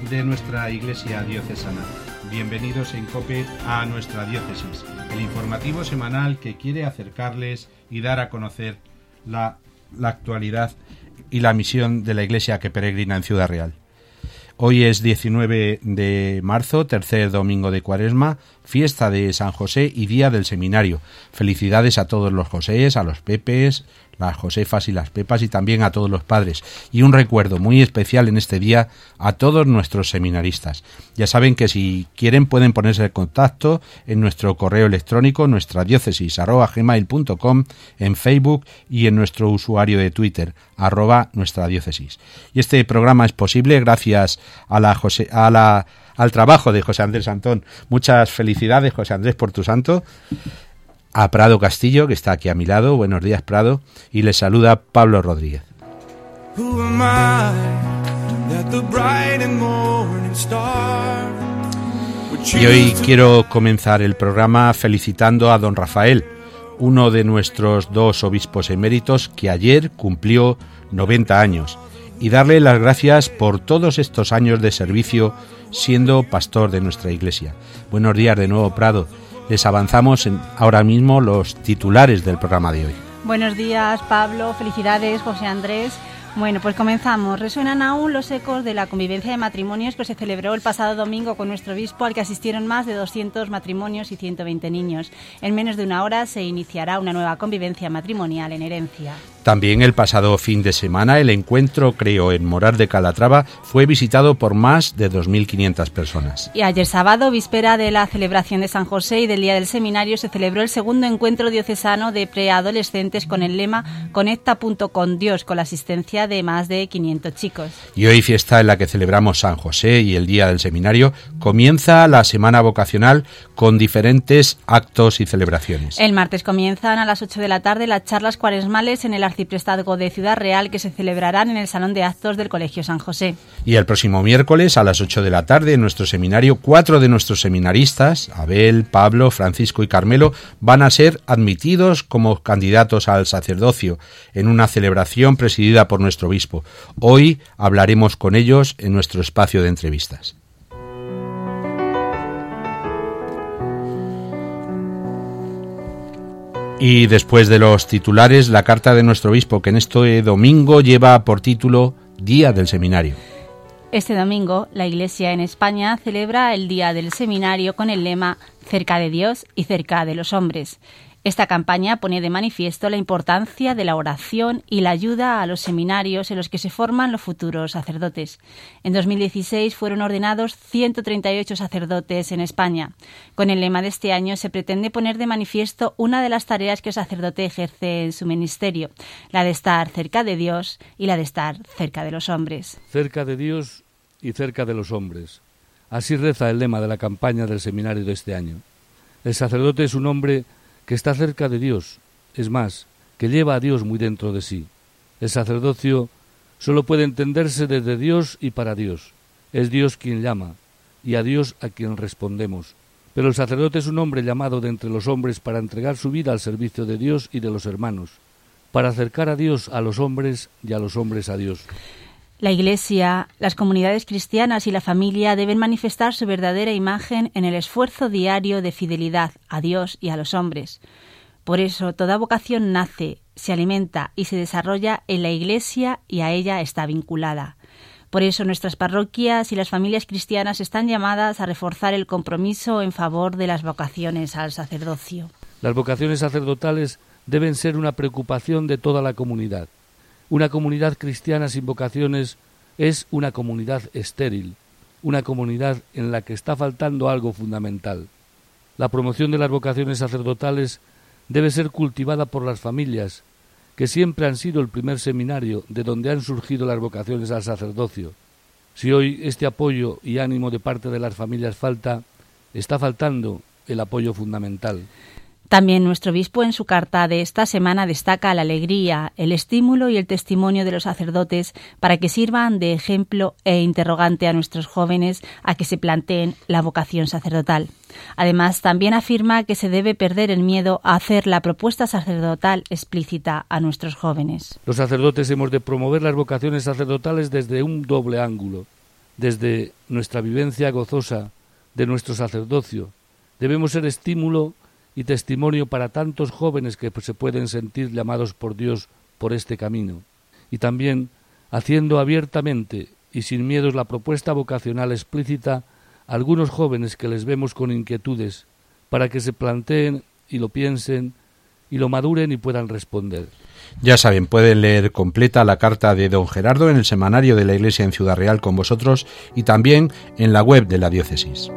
de nuestra Iglesia Diocesana. Bienvenidos en COPE a nuestra diócesis, el informativo semanal que quiere acercarles y dar a conocer la actualidad y la misión de la Iglesia que peregrina en Ciudad Real. Hoy es 19 de marzo, tercer domingo de Cuaresma, fiesta de San José y día del seminario. Felicidades a todos los Josés, a los Pepes, las Josefas y las Pepas y también a todos los padres. Y un recuerdo muy especial en este día a todos nuestros seminaristas. Ya saben que si quieren pueden ponerse en contacto en nuestro correo electrónico, nuestradiócesis@gmail.com, en Facebook y en nuestro usuario de Twitter, @nuestradiócesis. Y este programa es posible gracias al trabajo de José Andrés Antón. Muchas felicidades, José Andrés, por tu santo. A Prado Castillo, que está aquí a mi lado. Buenos días, Prado. Y les saluda Pablo Rodríguez. Y hoy quiero comenzar el programa felicitando a don Rafael, uno de nuestros dos obispos eméritos que ayer cumplió 90 años, y darle las gracias por todos estos años de servicio siendo pastor de nuestra iglesia. Buenos días de nuevo, Prado. Les avanzamos ahora mismo los titulares del programa de hoy. Buenos días, Pablo. Felicidades, José Andrés. Bueno, pues comenzamos. Resuenan aún los ecos de la convivencia de matrimonios que se celebró el pasado domingo con nuestro obispo, al que asistieron más de 200 matrimonios y 120 niños. En menos de una hora se iniciará una nueva convivencia matrimonial en Herencia. También el pasado fin de semana el encuentro Creo en Morar de Calatrava fue visitado por más de 2.500 personas. Y ayer sábado, víspera de la celebración de San José y del Día del Seminario, se celebró el segundo encuentro diocesano de preadolescentes con el lema Conecta.con Dios, con la asistencia de más de 500 chicos. Y hoy, fiesta en la que celebramos San José y el Día del Seminario, comienza la semana vocacional con diferentes actos y celebraciones. El martes comienzan a las 8 de la tarde las charlas cuaresmales en el Arciprestazgo de Ciudad Real, que se celebrarán en el Salón de Actos del Colegio San José. Y el próximo miércoles a las 8 de la tarde en nuestro seminario, 4 de nuestros seminaristas, Abel, Pablo, Francisco y Carmelo, van a ser admitidos como candidatos al sacerdocio en una celebración presidida por nuestro obispo. Hoy hablaremos con ellos en nuestro espacio de entrevistas. Y después de los titulares, la carta de nuestro obispo, que en este domingo lleva por título Día del Seminario. Este domingo, la Iglesia en España celebra el Día del Seminario con el lema Cerca de Dios y cerca de los hombres. Esta campaña pone de manifiesto la importancia de la oración y la ayuda a los seminarios en los que se forman los futuros sacerdotes. En 2016 fueron ordenados 138 sacerdotes en España. Con el lema de este año se pretende poner de manifiesto una de las tareas que el sacerdote ejerce en su ministerio, la de estar cerca de Dios y la de estar cerca de los hombres. Cerca de Dios y cerca de los hombres. Así reza el lema de la campaña del seminario de este año. El sacerdote es un hombre que está cerca de Dios, es más, que lleva a Dios muy dentro de sí. El sacerdocio solo puede entenderse desde Dios y para Dios. Es Dios quien llama, y a Dios a quien respondemos. Pero el sacerdote es un hombre llamado de entre los hombres para entregar su vida al servicio de Dios y de los hermanos, para acercar a Dios a los hombres y a los hombres a Dios. La Iglesia, las comunidades cristianas y la familia deben manifestar su verdadera imagen en el esfuerzo diario de fidelidad a Dios y a los hombres. Por eso, toda vocación nace, se alimenta y se desarrolla en la Iglesia y a ella está vinculada. Por eso, nuestras parroquias y las familias cristianas están llamadas a reforzar el compromiso en favor de las vocaciones al sacerdocio. Las vocaciones sacerdotales deben ser una preocupación de toda la comunidad. Una comunidad cristiana sin vocaciones es una comunidad estéril, una comunidad en la que está faltando algo fundamental. La promoción de las vocaciones sacerdotales debe ser cultivada por las familias, que siempre han sido el primer seminario de donde han surgido las vocaciones al sacerdocio. Si hoy este apoyo y ánimo de parte de las familias falta, está faltando el apoyo fundamental. También nuestro obispo en su carta de esta semana destaca la alegría, el estímulo y el testimonio de los sacerdotes para que sirvan de ejemplo e interrogante a nuestros jóvenes a que se planteen la vocación sacerdotal. Además, también afirma que se debe perder el miedo a hacer la propuesta sacerdotal explícita a nuestros jóvenes. Los sacerdotes hemos de promover las vocaciones sacerdotales desde un doble ángulo. desde nuestra vivencia gozosa de nuestro sacerdocio, debemos ser estímulo y testimonio para tantos jóvenes que se pueden sentir llamados por Dios por este camino, y también haciendo abiertamente y sin miedos la propuesta vocacional explícita a algunos jóvenes que les vemos con inquietudes, para que se planteen y lo piensen y lo maduren y puedan responder. Ya saben, pueden leer completa la carta de don Gerardo en el semanario de la Iglesia en Ciudad Real con vosotros y también en la web de la diócesis.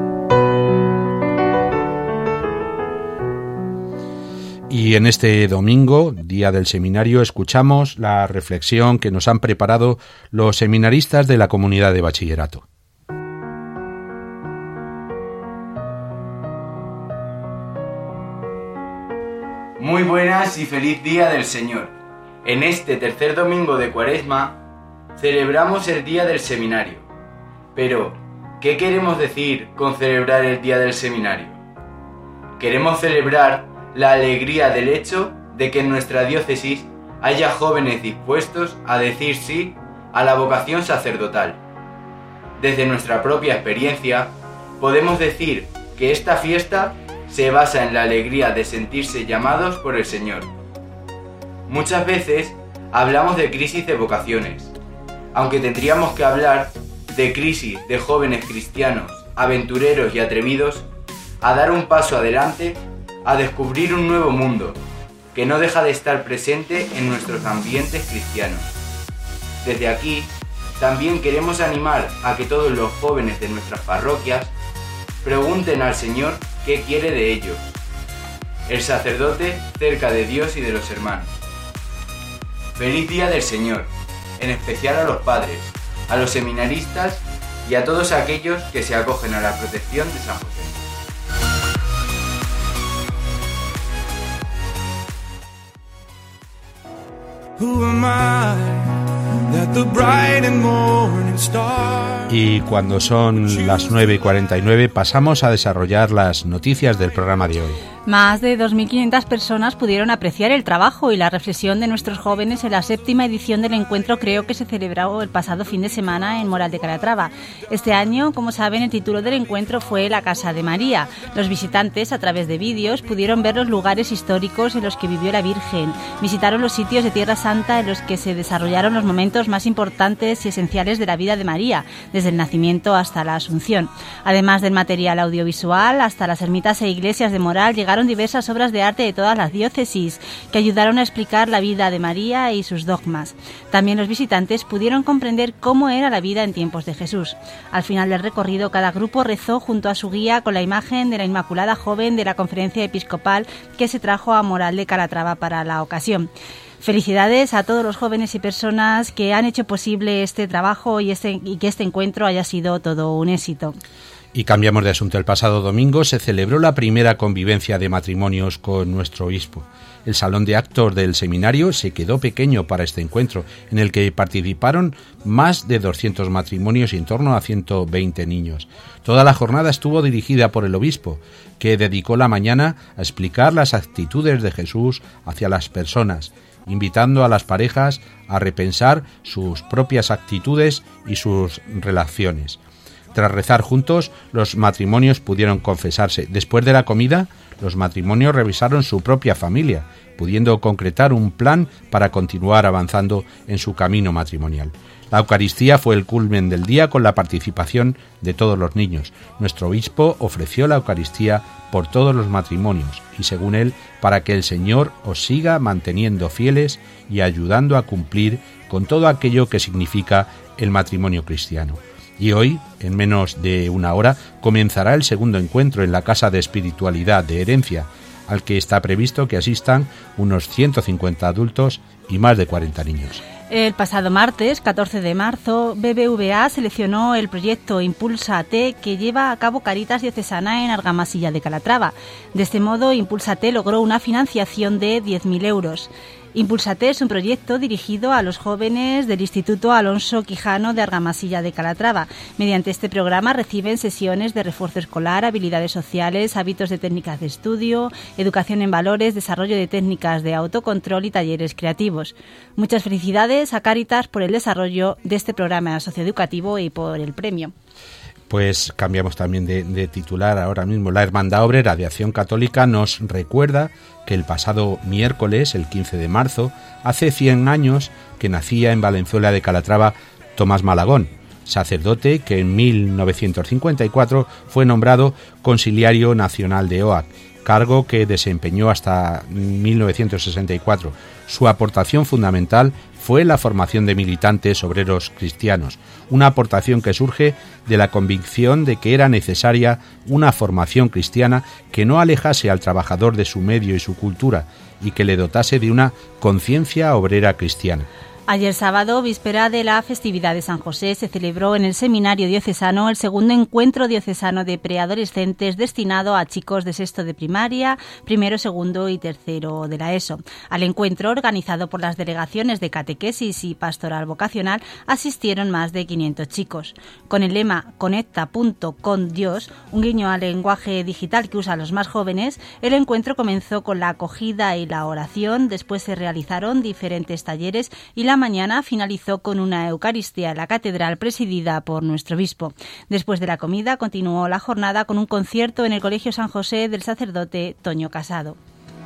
Y en este domingo, día del seminario, escuchamos la reflexión que nos han preparado los seminaristas de la comunidad de bachillerato. Muy buenas y feliz día del Señor. En este tercer domingo de Cuaresma celebramos el día del seminario. Pero, ¿qué queremos decir con celebrar el día del seminario? Queremos celebrar la alegría del hecho de que en nuestra diócesis haya jóvenes dispuestos a decir sí a la vocación sacerdotal. Desde nuestra propia experiencia, podemos decir que esta fiesta se basa en la alegría de sentirse llamados por el Señor. Muchas veces hablamos de crisis de vocaciones, aunque tendríamos que hablar de crisis de jóvenes cristianos, aventureros y atrevidos, a dar un paso adelante, a descubrir un nuevo mundo, que no deja de estar presente en nuestros ambientes cristianos. Desde aquí, también queremos animar a que todos los jóvenes de nuestras parroquias pregunten al Señor qué quiere de ellos. El sacerdote cerca de Dios y de los hermanos. Feliz día del Señor, en especial a los padres, a los seminaristas y a todos aquellos que se acogen a la protección de San José. Y cuando son las 9:49 pasamos a desarrollar las noticias del programa de hoy. Más de 2.500 personas pudieron apreciar el trabajo y la reflexión de nuestros jóvenes en la 7ª edición del encuentro Creo que se celebró el pasado fin de semana en Moral de Calatrava. Este año, como saben, el título del encuentro fue La Casa de María. Los visitantes, a través de vídeos, pudieron ver los lugares históricos en los que vivió la Virgen. Visitaron los sitios de Tierra Santa en los que se desarrollaron los momentos más importantes y esenciales de la vida de María, desde el nacimiento hasta la Asunción. Además del material audiovisual, hasta las ermitas e iglesias de Moral llegaron diversas obras de arte de todas las diócesis que ayudaron a explicar la vida de María y sus dogmas. También los visitantes pudieron comprender cómo era la vida en tiempos de Jesús. Al final del recorrido, cada grupo rezó junto a su guía con la imagen de la Inmaculada Joven de la Conferencia Episcopal que se trajo a Moral de Calatrava para la ocasión. Felicidades a todos los jóvenes y personas que han hecho posible este trabajo y que este encuentro haya sido todo un éxito. Y cambiamos de asunto. El pasado domingo se celebró la primera convivencia de matrimonios con nuestro obispo. El salón de actos del seminario se quedó pequeño para este encuentro, en el que participaron más de 200 matrimonios y en torno a 120 niños. Toda la jornada estuvo dirigida por el obispo, que dedicó la mañana a explicar las actitudes de Jesús hacia las personas, invitando a las parejas a repensar sus propias actitudes y sus relaciones. Tras rezar juntos, los matrimonios pudieron confesarse. Después de la comida, los matrimonios revisaron su propia familia, pudiendo concretar un plan para continuar avanzando en su camino matrimonial. La Eucaristía fue el culmen del día con la participación de todos los niños. Nuestro obispo ofreció la Eucaristía por todos los matrimonios y, según él, para que el Señor os siga manteniendo fieles y ayudando a cumplir con todo aquello que significa el matrimonio cristiano. Y hoy, en menos de una hora, comenzará el segundo encuentro en la Casa de Espiritualidad de Herencia, al que está previsto que asistan unos 150 adultos y más de 40 niños. El pasado martes, 14 de marzo, BBVA seleccionó el proyecto Impulsa-T que lleva a cabo Caritas Diocesana en Argamasilla de Calatrava. De este modo, Impulsa-T logró una financiación de 10.000 euros. Impulsate es un proyecto dirigido a los jóvenes del Instituto Alonso Quijano de Argamasilla de Calatrava. Mediante este programa reciben sesiones de refuerzo escolar, habilidades sociales, hábitos de técnicas de estudio, educación en valores, desarrollo de técnicas de autocontrol y talleres creativos. Muchas felicidades a Cáritas por el desarrollo de este programa socioeducativo y por el premio. Pues cambiamos también de titular ahora mismo. La Hermandad Obrera de Acción Católica nos recuerda que el pasado miércoles, el 15 de marzo, hace 100 años que nacía en Valenzuela de Calatrava Tomás Malagón, sacerdote que en 1954 fue nombrado Consiliario Nacional de OAC, cargo que desempeñó hasta 1964. Su aportación fundamental fue la formación de militantes obreros cristianos, una aportación que surge de la convicción de que era necesaria una formación cristiana que no alejase al trabajador de su medio y su cultura y que le dotase de una conciencia obrera cristiana. Ayer sábado, víspera de la festividad de San José, se celebró en el Seminario Diocesano el segundo encuentro diocesano de preadolescentes destinado a chicos de sexto de primaria, primero, segundo y tercero de la ESO. Al encuentro, organizado por las delegaciones de catequesis y pastoral vocacional, asistieron más de 500 chicos. Con el lema Conecta.con Dios, un guiño al lenguaje digital que usan los más jóvenes, el encuentro comenzó con la acogida y la oración, después se realizaron diferentes talleres y la mañana finalizó con una Eucaristía en la catedral presidida por nuestro obispo. Después de la comida continuó la jornada con un concierto en el Colegio San José del sacerdote Toño Casado.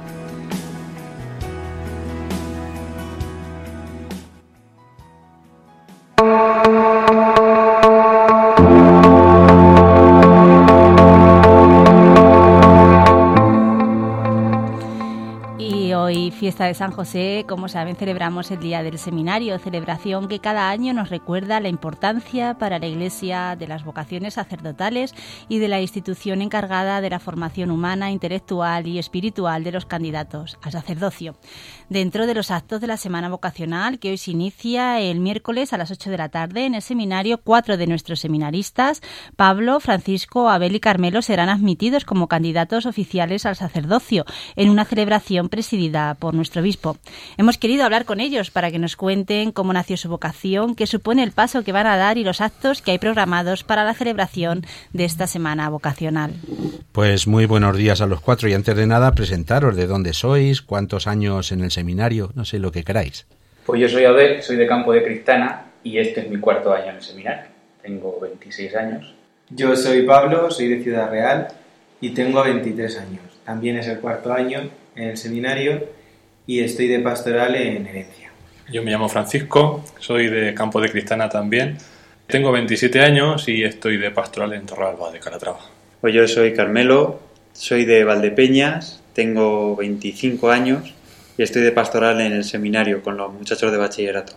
Hoy, fiesta de San José, como saben, celebramos el Día del Seminario, celebración que cada año nos recuerda la importancia para la Iglesia de las vocaciones sacerdotales y de la institución encargada de la formación humana, intelectual y espiritual de los candidatos al sacerdocio. Dentro de los actos de la Semana Vocacional, que hoy se inicia el miércoles a las 8 de la tarde en el seminario, 4 de nuestros seminaristas, Pablo, Francisco, Abel y Carmelo, serán admitidos como candidatos oficiales al sacerdocio en una celebración presidida por nuestro obispo. Hemos querido hablar con ellos para que nos cuenten cómo nació su vocación, qué supone el paso que van a dar y los actos que hay programados para la celebración de esta semana vocacional. Pues muy buenos días a los cuatro y antes de nada presentaros de dónde sois, cuántos años en el seminario, no sé lo que queráis. Pues yo soy Abel, soy de Campo de Cristana y este es mi cuarto año en el seminario. Tengo 26 años. Yo soy Pablo, soy de Ciudad Real y tengo 23 años. También es el cuarto año en el seminario y estoy de pastoral en Herencia. Yo me llamo Francisco, soy de Campo de Cristana también. Tengo 27 años y estoy de pastoral en Torralba de Calatrava. Pues yo soy Carmelo, soy de Valdepeñas, tengo 25 años y estoy de pastoral en el seminario con los muchachos de bachillerato.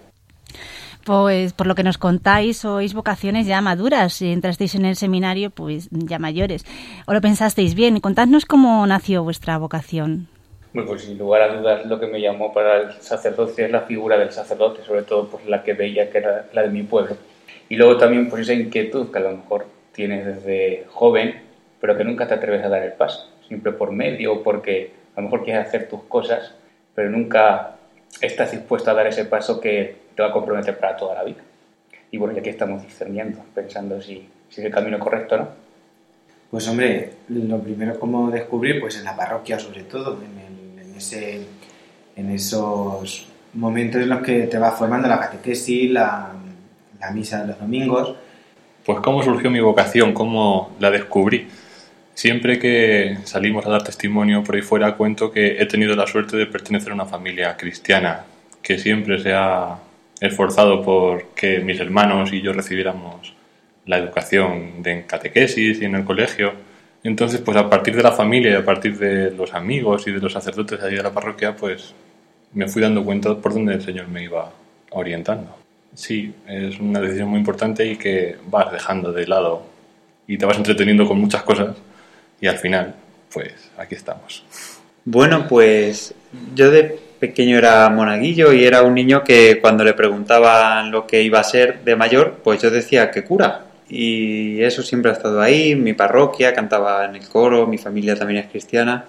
Pues por lo que nos contáis, sois vocaciones ya maduras. Si entrasteis en el seminario, pues ya mayores. ¿O lo pensasteis bien? Contadnos cómo nació vuestra vocación. Bueno, pues sin lugar a dudas lo que me llamó para el sacerdocio es la figura del sacerdote, sobre todo pues la que veía que era la de mi pueblo. Y luego también pues esa inquietud que a lo mejor tienes desde joven, pero que nunca te atreves a dar el paso. Siempre por medio o porque a lo mejor quieres hacer tus cosas, pero nunca estás dispuesto a dar ese paso que te va a comprometer para toda la vida. Y bueno, ya aquí estamos discerniendo, pensando si es el camino correcto o no. Pues hombre, lo primero como descubrir, pues en la parroquia sobre todo, en esos momentos en los que te va formando la catequesis, la misa de los domingos. Pues cómo surgió mi vocación, cómo la descubrí. Siempre que salimos a dar testimonio por ahí fuera, cuento que he tenido la suerte de pertenecer a una familia cristiana, que siempre se ha esforzado por que mis hermanos y yo recibiéramos la educación en catequesis y en el colegio. Entonces, pues a partir de la familia y a partir de los amigos y de los sacerdotes de allí de la parroquia, pues me fui dando cuenta por dónde el Señor me iba orientando. Sí, es una decisión muy importante y que vas dejando de lado y te vas entreteniendo con muchas cosas y al final, pues aquí estamos. Bueno, pues yo de pequeño era monaguillo y era un niño que cuando le preguntaban lo que iba a ser de mayor, pues yo decía que cura. Y eso siempre ha estado ahí, mi parroquia, cantaba en el coro, mi familia también es cristiana.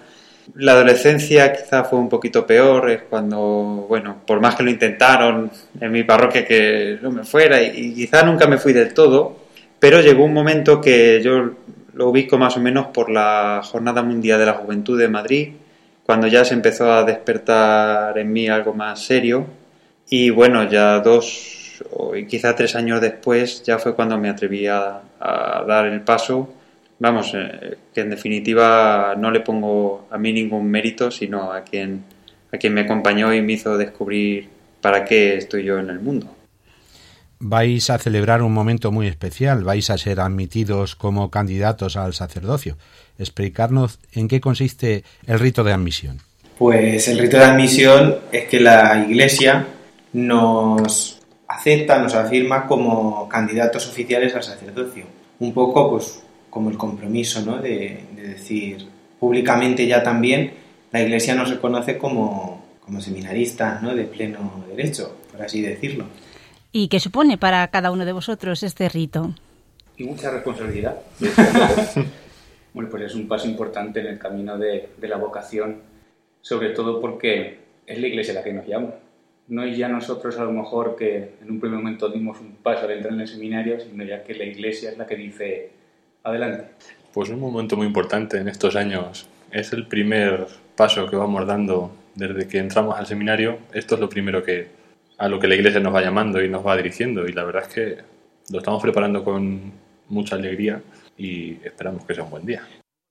La adolescencia quizá fue un poquito peor, es cuando, bueno, por más que lo intentaron en mi parroquia que no me fuera y quizá nunca me fui del todo, pero llegó un momento que yo lo ubico más o menos por la Jornada Mundial de la Juventud de Madrid, cuando ya se empezó a despertar en mí algo más serio y bueno, ya 2 o quizá 3 años después ya fue cuando me atreví a dar el paso. Vamos, que en definitiva no le pongo a mí ningún mérito, sino a quien me acompañó y me hizo descubrir para qué estoy yo en el mundo. Vais a celebrar un momento muy especial, vais a ser admitidos como candidatos al sacerdocio. Explicarnos en qué consiste el rito de admisión. Pues el rito de admisión es que la Iglesia nos acepta, nos afirma como candidatos oficiales al sacerdocio. Un poco, pues, como el compromiso, ¿no? de decir públicamente ya también la Iglesia nos reconoce como seminaristas, ¿no? De pleno derecho, por así decirlo. ¿Y qué supone para cada uno de vosotros este rito? Y mucha responsabilidad. Bueno, pues es un paso importante en el camino de la vocación, sobre todo porque es la Iglesia la que nos llama. No es ya nosotros a lo mejor que en un primer momento dimos un paso al entrar en el seminario, sino ya que la Iglesia es la que dice adelante. Pues un momento muy importante en estos años. Es el primer paso que vamos dando desde que entramos al seminario. Esto es lo primero a lo que la Iglesia nos va llamando y nos va dirigiendo. Y la verdad es que lo estamos preparando con mucha alegría y esperamos que sea un buen día.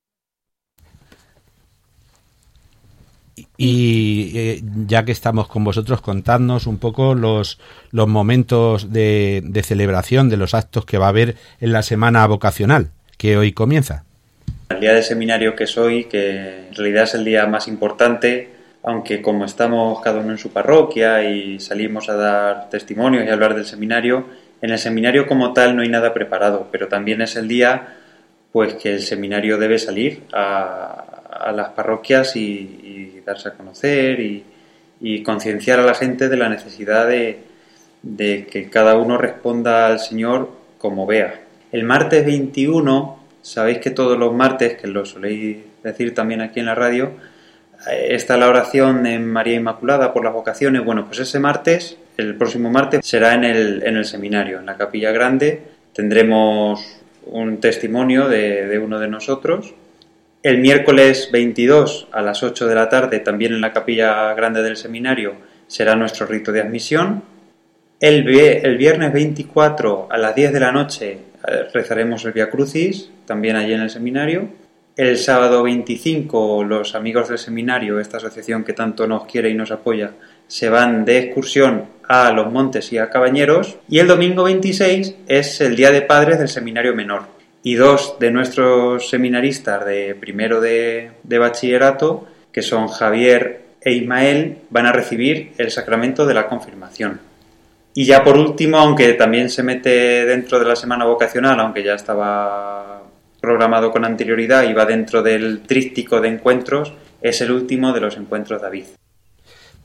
Y ya que estamos con vosotros, contadnos un poco los momentos de celebración de los actos que va a haber en la semana vocacional, que hoy comienza. El día de seminario que es hoy, que en realidad es el día más importante, aunque como estamos cada uno en su parroquia y salimos a dar testimonios y a hablar del seminario, en el seminario como tal no hay nada preparado, pero también es el día pues que el seminario debe salir a las parroquias y darse a conocer y concienciar a la gente de la necesidad de que cada uno responda al Señor como vea. El martes 21, sabéis que todos los martes, que lo soléis decir también aquí en la radio, está la oración en María Inmaculada por las vocaciones. Bueno, pues ese martes, el próximo martes, será en el seminario, en la Capilla Grande. Tendremos un testimonio de uno de nosotros. El miércoles 22 a las 8 de la tarde, también en la Capilla Grande del seminario, será nuestro rito de admisión. El viernes 24 a las 10 de la noche rezaremos el Vía Crucis, también allí en el seminario. El sábado 25 los amigos del seminario, esta asociación que tanto nos quiere y nos apoya, se van de excursión a Los Montes y a Cabañeros. Y el domingo 26 es el Día de Padres del Seminario Menor. Y 2 de nuestros seminaristas de primero de bachillerato, que son Javier e Ismael, van a recibir el sacramento de la confirmación. Y ya por último, aunque también se mete dentro de la semana vocacional, aunque ya estaba programado con anterioridad y va dentro del tríptico de encuentros, es el último de los encuentros David.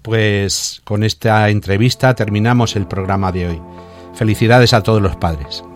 Pues con esta entrevista terminamos el programa de hoy. Felicidades a todos los padres.